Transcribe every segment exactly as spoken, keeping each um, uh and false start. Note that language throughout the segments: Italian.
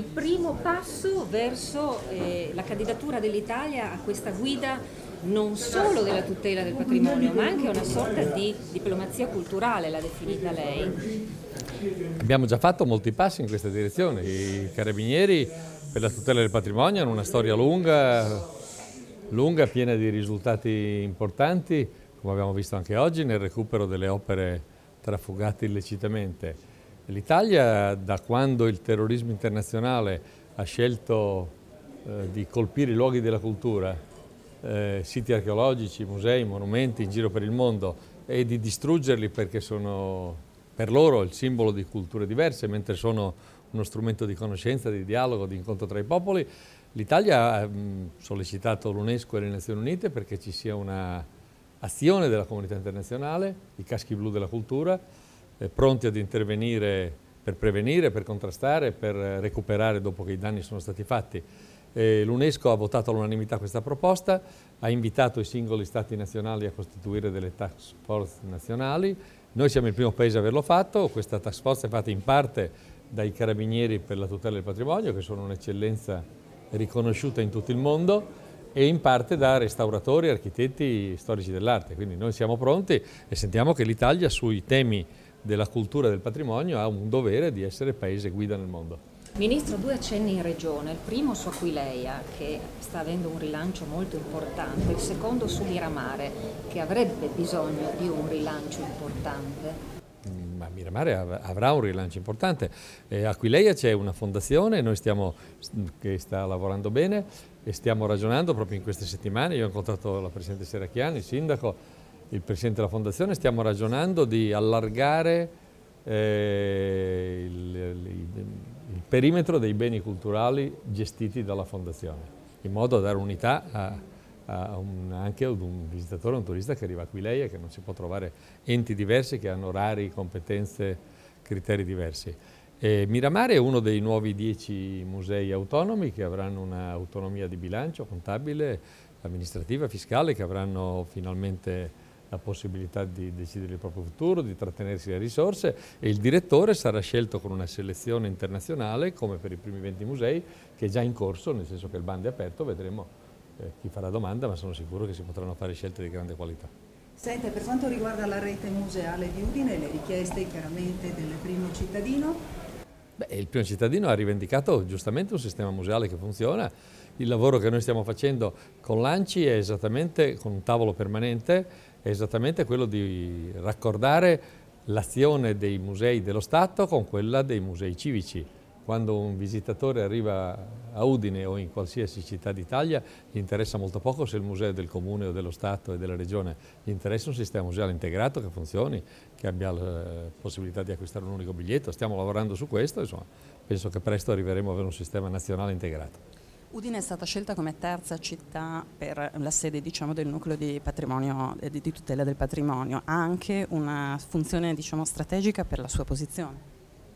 primo passo verso eh, la candidatura dell'Italia a questa guida non solo della tutela del patrimonio, ma anche una sorta di diplomazia culturale, l'ha definita lei. Abbiamo già fatto molti passi in questa direzione. I carabinieri per la tutela del patrimonio hanno una storia lunga, lunga, piena di risultati importanti, come abbiamo visto anche oggi, nel recupero delle opere trafugate illecitamente. L'Italia, da quando il terrorismo internazionale ha scelto eh, di colpire i luoghi della cultura, eh, siti archeologici, musei, monumenti in giro per il mondo, e di distruggerli perché sono per loro il simbolo di culture diverse, mentre sono uno strumento di conoscenza, di dialogo, di incontro tra i popoli, l'Italia ha mh, sollecitato l'UNESCO e le Nazioni Unite perché ci sia un'azione della comunità internazionale, i caschi blu della cultura, eh, pronti ad intervenire per prevenire, per contrastare, per recuperare dopo che i danni sono stati fatti. Eh, L'UNESCO ha votato all'unanimità questa proposta, ha invitato i singoli stati nazionali a costituire delle task force nazionali. Noi siamo il primo paese a averlo fatto, questa task force è fatta in parte dai carabinieri per la tutela del patrimonio, che sono un'eccellenza riconosciuta in tutto il mondo, e in parte da restauratori, architetti, storici dell'arte. Quindi noi siamo pronti e sentiamo che l'Italia sui temi della cultura e del patrimonio ha un dovere di essere paese guida nel mondo. Ministro, due accenni in regione, il primo su Aquileia, che sta avendo un rilancio molto importante, il secondo su Miramare, che avrebbe bisogno di un rilancio importante. Ma Miramare avrà un rilancio importante. Eh, a Aquileia c'è una fondazione, noi stiamo, che sta lavorando bene e stiamo ragionando proprio in queste settimane. Io ho incontrato la Presidente Serracchiani, il Sindaco, il Presidente della Fondazione, stiamo ragionando di allargare eh, il, il, il perimetro dei beni culturali gestiti dalla Fondazione, in modo da dare unità a, a un, anche ad un visitatore, un turista che arriva a Aquileia, che non si può trovare enti diversi che hanno orari, competenze, criteri diversi. E Miramare è uno dei nuovi dieci musei autonomi che avranno un'autonomia di bilancio contabile, amministrativa, fiscale, che avranno finalmente la possibilità di decidere il proprio futuro, di trattenersi le risorse, e il direttore sarà scelto con una selezione internazionale, come per i primi venti musei, che è già in corso, nel senso che il bando è aperto, vedremo eh, chi farà domanda, ma sono sicuro che si potranno fare scelte di grande qualità. Senta, per quanto riguarda la rete museale di Udine, le richieste chiaramente del primo cittadino? Beh, il primo cittadino ha rivendicato giustamente un sistema museale che funziona. Il lavoro che noi stiamo facendo con l'ANCI è esattamente, con un tavolo permanente, è esattamente quello di raccordare l'azione dei musei dello Stato con quella dei musei civici. Quando un visitatore arriva a Udine o in qualsiasi città d'Italia, gli interessa molto poco se il museo è del Comune o dello Stato e della Regione, gli interessa un sistema museale integrato che funzioni, che abbia la possibilità di acquistare un unico biglietto. Stiamo lavorando su questo, insomma, penso che presto arriveremo ad avere un sistema nazionale integrato. Udine è stata scelta come terza città per la sede, diciamo, del nucleo di patrimonio e di tutela del patrimonio. Ha anche una funzione, diciamo, strategica per la sua posizione?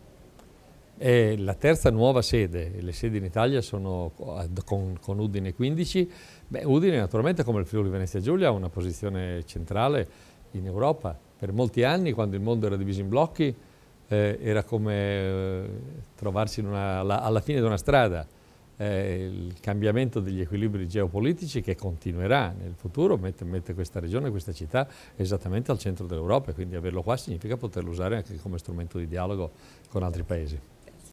È la terza nuova sede, le sedi in Italia sono con, con Udine quindici. Beh, Udine naturalmente, come il Friuli Venezia Giulia, ha una posizione centrale in Europa. Per molti anni, quando il mondo era diviso in blocchi, eh, era come eh, trovarsi in una, alla, alla fine di una strada. Eh, il cambiamento degli equilibri geopolitici, che continuerà nel futuro, mette, mette questa regione, questa città esattamente al centro dell'Europa, e quindi averlo qua significa poterlo usare anche come strumento di dialogo con altri paesi.